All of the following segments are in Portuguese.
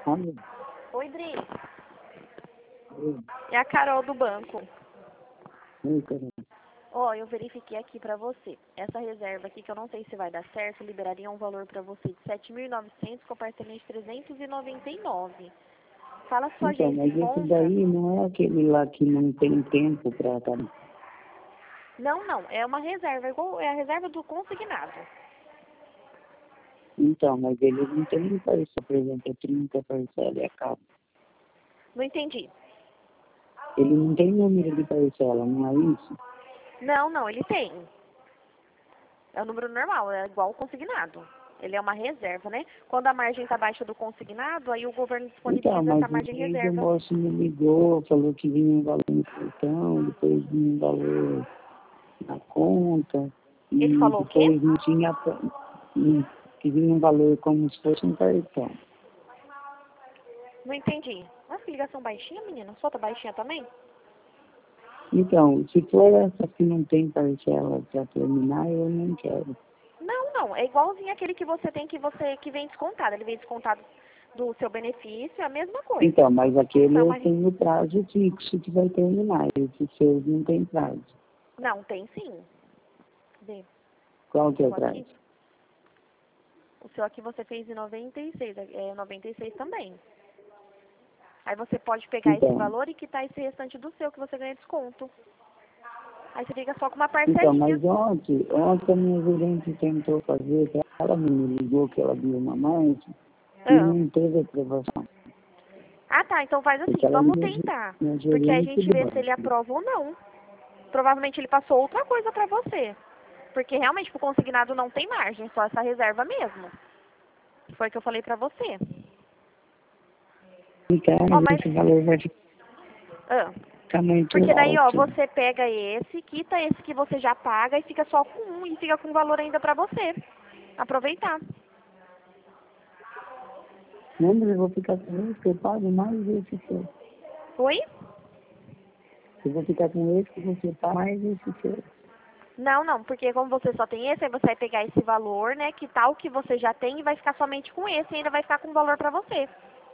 Alô? Oi, Dri. Oi, É a Carol do banco. oi, Carol. Ó, eu verifiquei aqui pra você. Essa reserva aqui, que eu não sei se vai dar certo, liberaria um valor pra você de 7.900 com parcelamento de 399. Fala a sua Então, agência e mas esse conta. daí não é aquele lá que não tem tempo para acabar. Não, não. É uma reserva, é a reserva do consignado. Então, mas ele não tem parcela, por exemplo, 30 parcelas e acaba. Não entendi. Ele não tem número de parcela, não é isso? Não, não, ele tem. É o número normal, é igual o consignado. Ele é uma reserva, né? Quando a margem está abaixo do consignado, aí o governo Então, disponibiliza mas essa um margem mês o reserva. moço me ligou, falou que vinha um valor no cartão, depois vinha um valor na conta, Ele e falou o quê? depois não tinha, que vinha um valor como se fosse um cartão. Não entendi. Nossa, que ligação baixinha, menina. Sua tá baixinha também? Então, se for essa que não tem parcela para terminar, eu não quero. Não, não. É igualzinho aquele que você tem que vem descontado. Ele vem descontado do seu benefício, é a mesma coisa. Então, mas aquele Só é eu uma... tenho prazo fixo que vai terminar. Esse seu não tem prazo. Não, tem sim. Cadê? Qual O que é o seu prazo? aqui? O seu aqui você fez em 96. É 96 também. Aí você pode pegar esse Então, valor e quitar esse restante do seu que você ganha desconto. Aí você fica só com uma então, parcelinha. mas ontem a minha gerente tentou fazer, ela me ligou que ela viu uma margem e Ah. não teve aprovação. Ah, tá. Então faz Porque assim. ela é Vamos tentar. minha Porque a gerente gente do vê se ele banco. aprova ou não. Provavelmente ele passou outra coisa pra você. Porque realmente pro consignado não tem margem, só essa reserva mesmo. Foi o que eu falei pra você. Então, Ó, mas... esse valor vai Ah. ficar muito Porque daí, ó, alto. você pega esse, quita esse que você já paga e fica só com um e fica com valor ainda pra você. Aproveitar. Não, mas eu vou ficar com esse que eu pago mais esse seu. Oi? Eu vou ficar com esse que você paga mais esse seu. Não, não, porque como você só tem esse, aí você vai pegar esse valor, né, que tal que você já tem e vai ficar somente com esse e ainda vai ficar com valor pra você.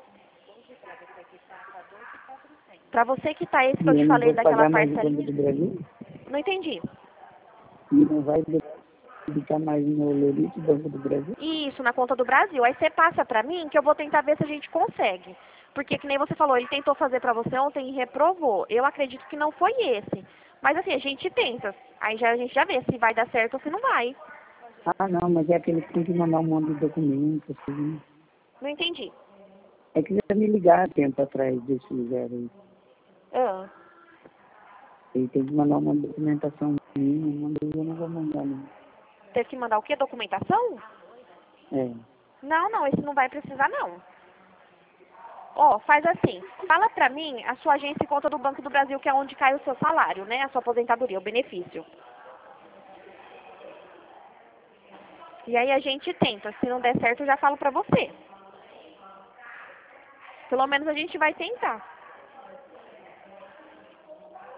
Pra você quitar esse que E eu eu te não falei vou daquela pagar mais o Banco parcelinha. do Brasil? Não entendi. E não vai debitar mais no Lorito Banco do Brasil? Isso, na conta do Brasil. Aí você passa pra mim que eu vou tentar ver se a gente consegue. Porque que nem você falou, ele tentou fazer pra você ontem e reprovou. Eu acredito que não foi esse. Mas assim, a gente tenta. Aí a gente já vê se vai dar certo ou se não vai. Ah, não, mas é aquele que tem que mandar um monte de documentos, assim. Não entendi. É que já me ligaram tempo atrás desse lugar aí. Ah, Ele tem que mandar uma documentação minha, eu não vou mandar, não. teve que mandar o quê? Documentação? É. Não, não, esse não vai precisar não. Ó, faz assim, fala pra mim a sua agência e conta do Banco do Brasil, que é onde cai o seu salário, né? A sua aposentadoria, o benefício. E aí a gente tenta. Se não der certo, eu já falo pra você. Pelo menos a gente vai tentar.